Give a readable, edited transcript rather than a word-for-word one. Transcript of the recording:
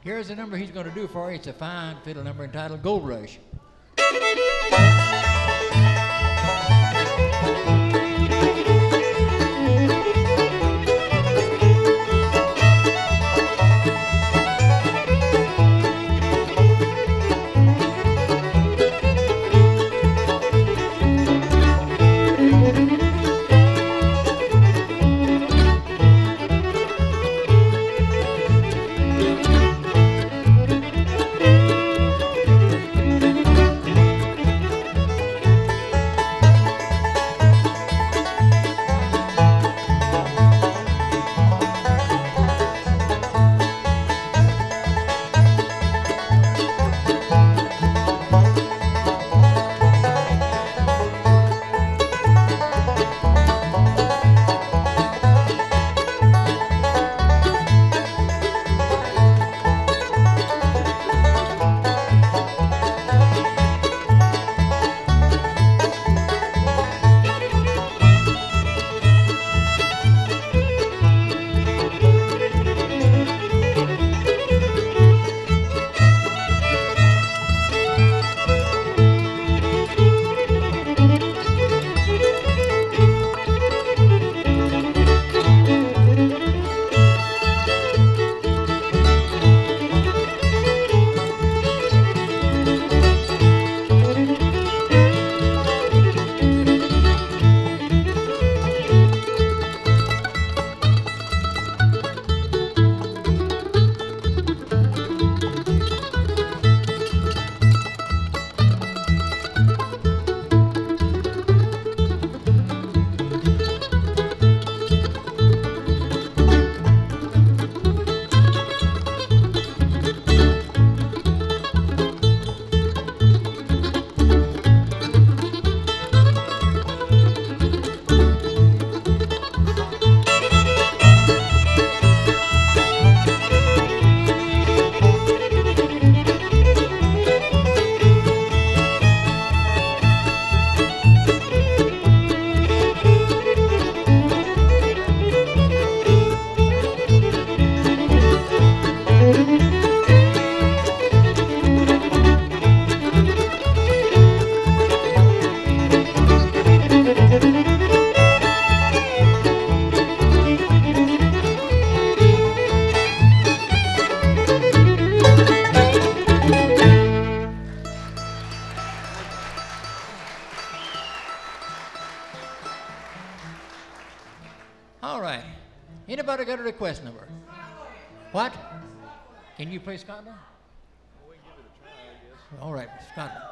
Here's the number he's going to do for you. It's a fine fiddle number entitled Gold Rush. All right. Anybody got a request number? What? Can you play Scotland? Well, we can give it a try, I guess. All right, Scotland.